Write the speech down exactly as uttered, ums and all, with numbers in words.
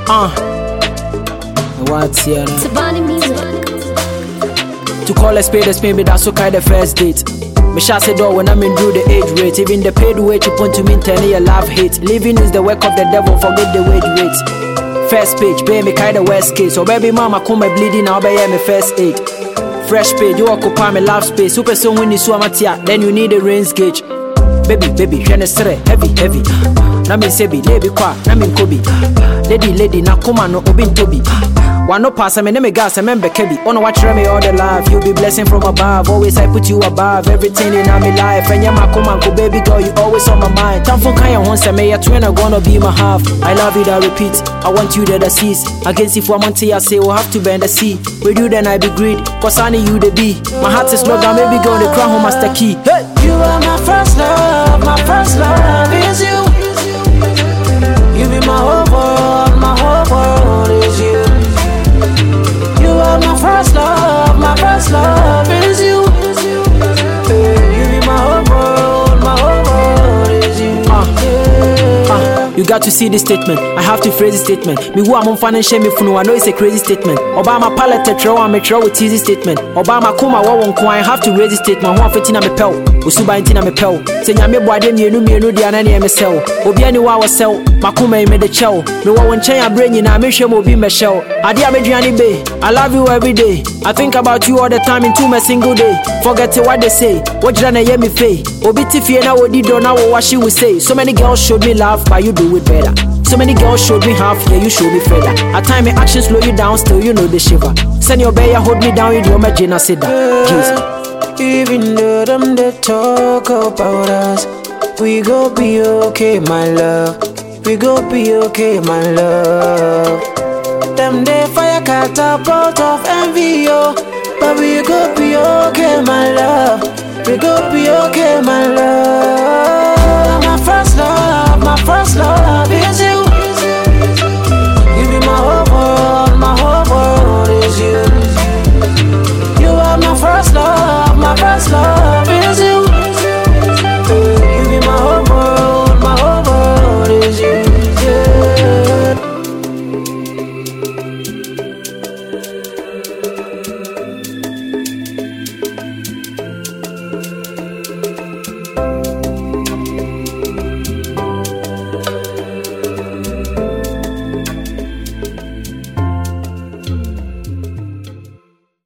Uh, what's here now? Tabani music. To call a spade a spade, but that's okay the first date. Me shall say door when I'm in through the age rate. Even the paid wage you point to me, ten year love hate. Living is the work of the devil, forget the wage rate. First page, pay me kind of worst case. So baby mama come my bleeding, now be me first aid. Fresh page, you occupy my love space. Super soon when you swam at ya, then you need a range gauge. Baby, baby, shine stre, heavy, heavy. Na me sebi, lebi kwa, na me kobi. Lady, lady, na kuma no obin tobi. One no pass, I me me gas, I remember kebi. Wanna watch me all the life, you be blessing from above. Always I put you above, everything in my life. And yeah, my kuma go, baby girl, you always on my mind. Time for kaya once I may a twin, I gonna be my half. I love you, that repeat. I want you that I seize. Against if one month I say, we'll have to bend the sea. With you, then I be greed, cause I need you to be. My heart is locked down, baby girl, the crown home master key. Hey! You are my first love, my first love is you. You be my whole world, my whole world is you. You are my first love, my first love is you. You be my whole world, my whole world is you. Uh, uh, you got to see this statement. I have to phrase this statement. Me who I'm on financial me funu. I know it's a crazy statement. Obama palette throw and me throw with easy statement. Obama kuma wa wonko. I have to raise this statement. Who afetina me pel. Usuba intina me pel. Say nyame boade mienu mienu dia na na me sell. Obi ani wa wa sell. Makuma me de chow. Me wa won chen abrain nyina me hwem obi me shell. Ade a me duane be. I love you every day. I think about you all the time into my single day. Forget what they say. What did I hear me fay? Obi tifie na odi do na what she will say. So many girls showed me love, but you do it better. So many girls showed me half, yeah, you showed me further. At time my actions slow you down, still you know the shiver. Send your bear, hold me down, you do my Gina sit down. Even though them they talk about us, we go be okay, my love. We go be okay, my love. Them they fire catapult of envy, yo. But we go be okay, my love. We go be okay, my love. My first love.